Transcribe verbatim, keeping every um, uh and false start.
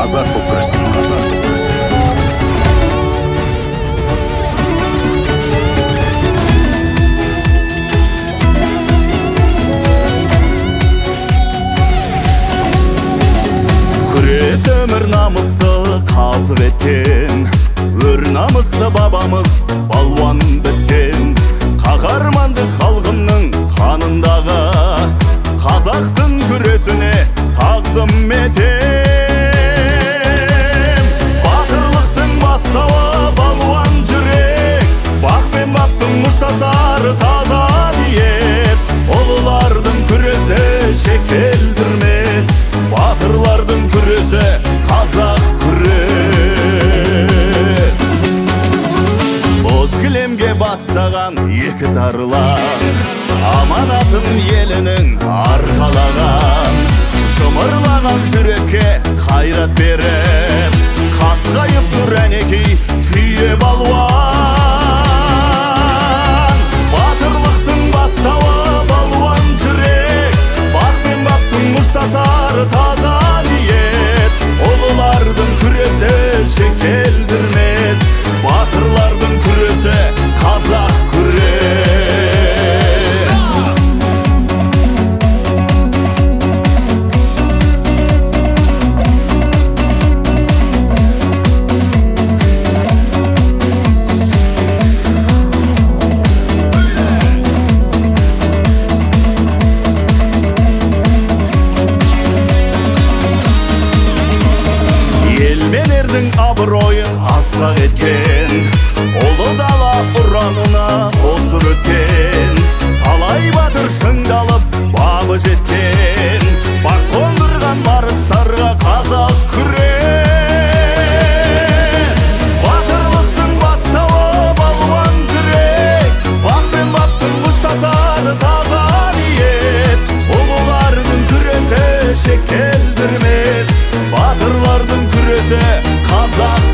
қазақ болып күресті. Күрес өмір намысты қазық еткен, өр намысты бабамыз балуан біткен. Қаһарманды халқымның қанындағы, қазақтың күресіне тағзым етем. Батырлықтың бастауы балуан жүрек, бақ пен баптың мұштасар таза ниет. Ұлылардың күресі шекелдірмес, батырлардың күресі қазақ күрес. Боз кілемге бастаған екі тарлан, аманатын елінің арқалаған. Шымырлаған жүрекке қайрат беріп, қасқайып тұр әнекей түйе балуан. Батырлықтың бастауы балуан жүрек, бақ пен баптың мұштасар таза ниет. Ұлылардың күресі шекелдірмес, батырлардың күресі қазақ күрес. Абыройын асқақ еткен, ұлы дала ұранына қосып өткен. Талай батыр шыңдалып бабы жеткен, бақ қондырған барыстарға қазақ күрес. Батырлықтың бастауы балуан жүрек, бақ пен баптың мұштасар таза ниет. Ұлылардың күресі шекелдірмес, батырлардың күресі қазақ